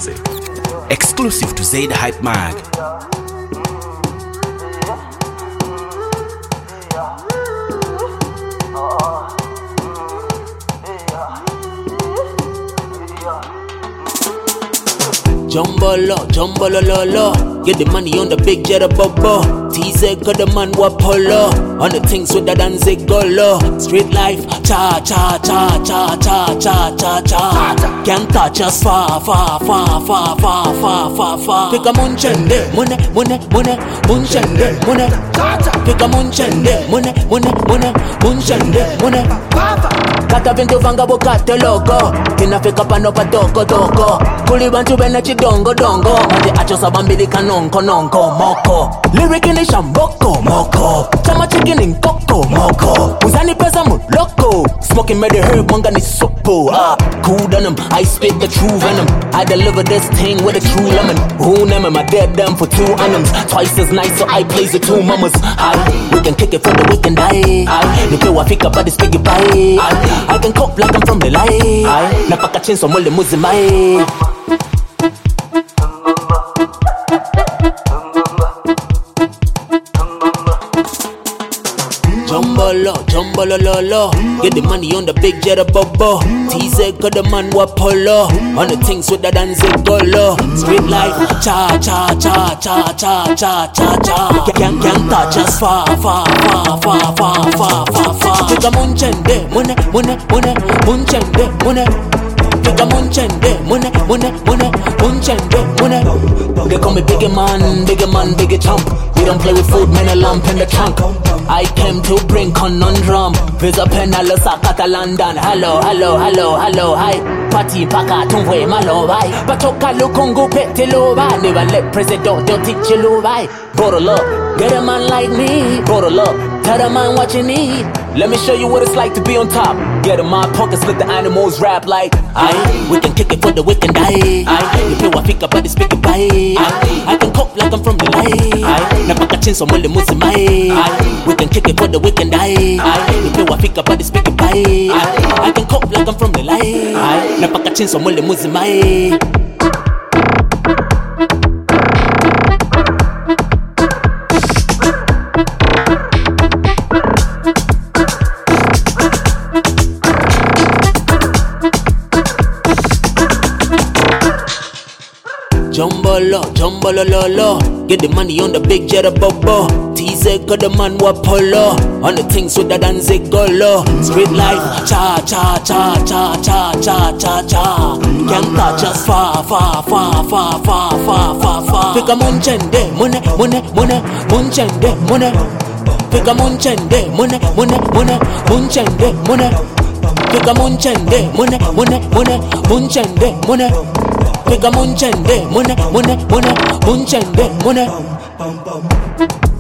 music. Exclusive to Zay the Hype Mag. Jumbolo, lo. Get the money on the big jet of bubble. TZ got the man wa polo. On the things with the dance golo. Street life, cha. Can't touch us far. Pick a munchende, money, munchende, money. Pick a munchende, money, munchende, money. Kata vintu vanga bukate logo. Tinafika pano pa doko. Kuli bantu bena chidongo. Manje acho sabambili kanonko moko. Lyric in shamboko moko. Chama chicken in coco moko. Uzani pesa muloko. Smoking made the herb manga ni sopo. Cool on them, I spit the true venom. I deliver this thing with a true lemon. Who name him? I dead them for 2 annums. Twice as nice, so I plays the 2 mamas. We can kick it for the weekend. The play wafika but it's biggie bye. I can cope like I'm from the line. Napaka chinso mole muzimai. Jumbolo, lo. Get the money on the big jet of bubble. TZ got the man wa polo. On the things with the dance golo. Street life, cha. Can't touch us far. Pick a munchende, money, munchende, money. Pick a munchende, money, munchende, money. They call me bigger man, bigger chump. We don't play with food, man, a lump in the trunk. I came to bring conundrum. Visa penalo sakata London. Hello, hi. Party paka tungwe malo bye. Batoka lukongo petelo bye. Never let president don't teach you low bye. Bottle up, get a man like me. Bottle up, tell the man what you need. Let me show you what it's like to be on top. Get in my pockets, let the animals rap like we can kick it for the weekend. You play wafika but it's biggie bye. I can cope like I'm from the line. Napaka chinso mole muzimai. We can kick it for the weekend. You play wafika but it's biggie bye. I can cope like I'm from the line. Napaka chinso mole muzimai. Jumbolo, lo. Get the money on the big jet of bubble. TZ got the man wa polo. On the things with the dance golo. Street life, cha. Can't touch us far. Pick a munchende, money, munchende, money. Pick a munchende, money, munchende, money. Pick a munchende, money, munchende, money. Pick a munchende, money, munchende, money.